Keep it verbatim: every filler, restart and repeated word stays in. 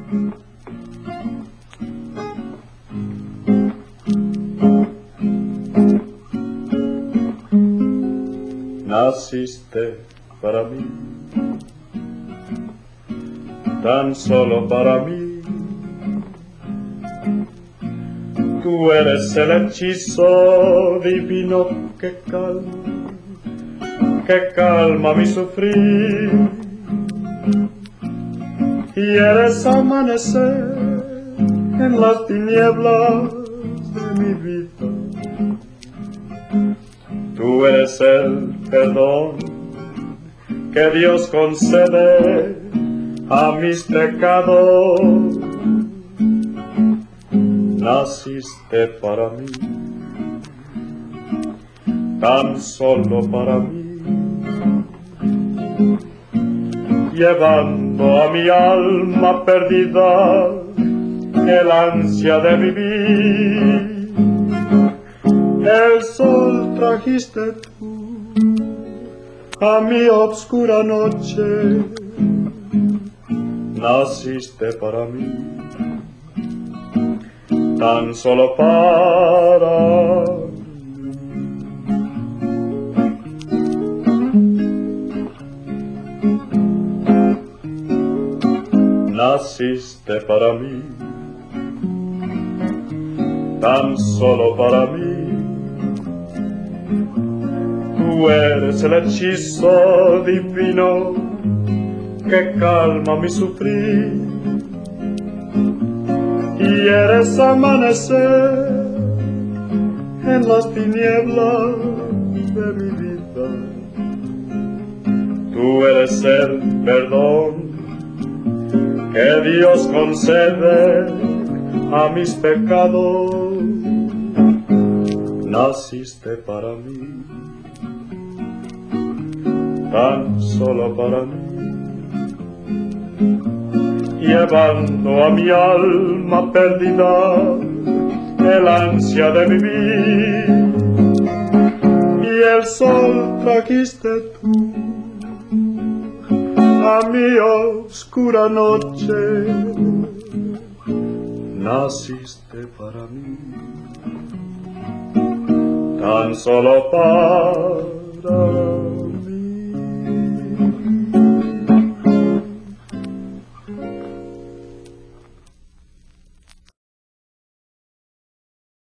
Naciste para mí, tan solo para mí. Tú eres el hechizo divino que calma, que calma mi sufrir. Y eres amanecer en las tinieblas de mi vida. Tú eres el perdón que Dios concede a mis pecados. Naciste para mí, tan solo para mí, llevando a mi alma perdida el ansia de vivir. El sol trajiste tú a mi obscura noche. Naciste para mí, tan solo para mí. Naciste para mí, tan solo para mí. Tú eres el hechizo divino que calma mi sufrir. Y eres amanecer en las tinieblas de mi vida. Tú eres el perdón que Dios concede a mis pecados. Naciste para mí, tan solo para mí, llevando a mi alma perdida el ansia de vivir. Y el sol trajiste tú a mi oscura noche. Naciste para mí, tan solo para